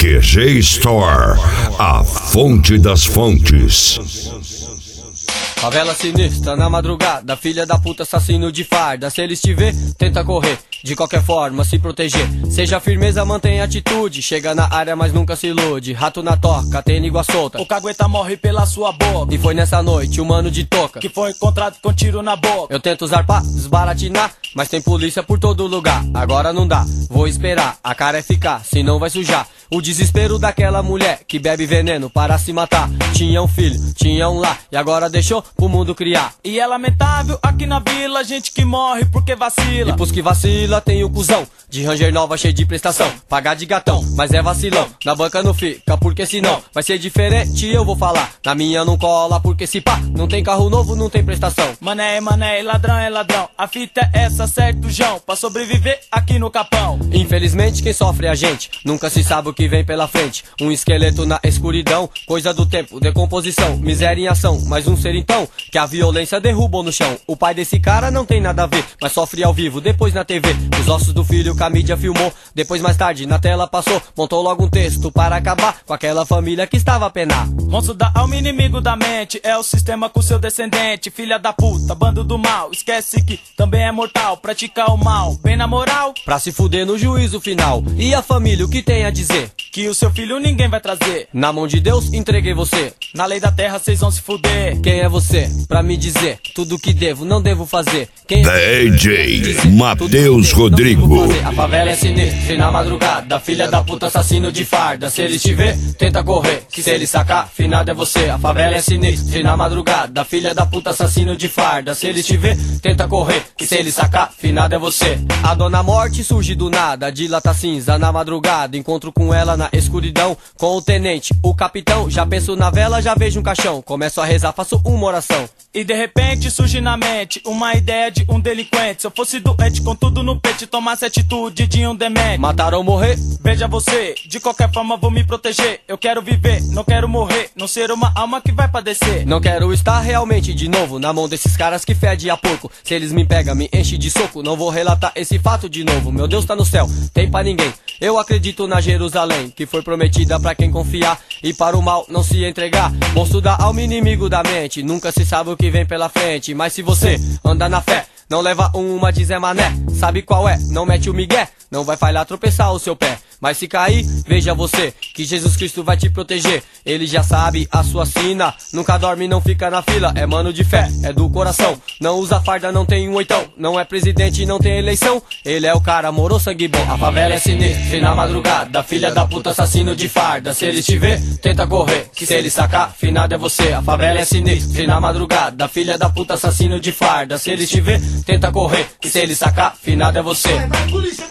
QG Store, a fonte das fontes. Favela sinistra na madrugada, filha da puta, assassino de farda. Se eles te ver, tenta correr, de qualquer forma se proteger. Seja firmeza, mantenha atitude, chega na área mas nunca se ilude. Rato na toca, tem língua solta, o cagueta morre pela sua boca. E foi nessa noite o mano de toca que foi encontrado com tiro na boca. Eu tento zarpar, desbaratinar, mas tem polícia por todo lugar. Agora não dá, vou esperar, a cara é ficar, senão vai sujar. O desespero daquela mulher que bebe veneno para se matar. Tinha um filho, tinha um lar, e agora deixou pro mundo criar. E é lamentável aqui na vila, gente que morre porque vacila. E pros que vacila tem o cuzão de Ranger nova cheio de prestação, pagar de gatão, mas é vacilão. Na banca não fica, porque senão vai ser diferente, eu vou falar. Na minha não cola, porque se pá, não tem carro novo, não tem prestação. Mané, ladrão é ladrão, a fita é essa, certo, João, pra sobreviver aqui no capão. Infelizmente quem sofre é a gente, nunca se sabe o que vem pela frente. Um esqueleto na escuridão, coisa do tempo, decomposição, miséria em ação, mais um ser então que a violência derrubou no chão. O pai desse cara não tem nada a ver, mas sofre ao vivo, depois na TV. Os ossos do filho que a mídia filmou, depois mais tarde na tela passou. Montou logo um texto para acabar com aquela família que estava a penar. Monstro da alma, inimigo da mente, é o sistema com seu descendente. Filha da puta, bando do mal, esquece que também é mortal. Pratica o mal, bem na moral, pra se fuder no juízo final. E a família o que tem a dizer? Que o seu filho ninguém vai trazer. Na mão de Deus entreguei você, na lei da terra cês vão se fuder. Quem é você pra me dizer tudo que devo, não devo fazer? Quem é DJ Matheus Rodrigo. A favela é sinistra e na madrugada, filha da puta, assassino de farda. Se eles te ver, tenta correr, que se eles sacar, finado é você. A favela é sinistra e na madrugada, filha da puta, assassino de farda. Se eles te ver, tenta correr, que se eles sacar, finado é você. A dona morte surge do nada, dilata cinza na madrugada. Encontro com ela na escuridão, com o tenente, o capitão. Já penso na vela, já vejo um caixão, começo a rezar, faço uma oração. E de repente surge na mente uma ideia de um delinquente. Se eu fosse doente com tudo no peito, tomasse atitude de um demente. Matar ou morrer? Veja você, de qualquer forma vou me proteger. Eu quero viver, não quero morrer, não ser uma alma que vai padecer. Não quero estar realmente de novo na mão desses caras que fede a porco. Se eles me pegam, me enchem de soco, não vou relatar esse fato de novo. Meu Deus tá no céu, tem pra ninguém. Eu acredito na Jerusalém, que foi prometida pra quem confiar e para o mal não se entregar. Monstro da alma, inimigo da mente, nunca se sabe o que vem pela frente. Mas se você anda na fé, não leva uma de Zé Mané. Sabe qual é? Não mete o migué, não vai falhar tropeçar o seu pé. Mas se cair, veja você, que Jesus Cristo vai te proteger. Ele já sabe a sua sina, nunca dorme, não fica na fila. É mano de fé, é do coração, não usa farda, não tem um oitão. Não é presidente, não tem eleição, ele é o cara, morou sangue bom. A favela é sinistra e na madrugada, filha da puta, assassino de farda. Se eles te ver, tenta correr, que se eles sacar, finado é você. A favela é sinistra e na madrugada, filha da puta, assassino de farda. Se eles te ver, tenta correr, que se eles sacar, finado é você.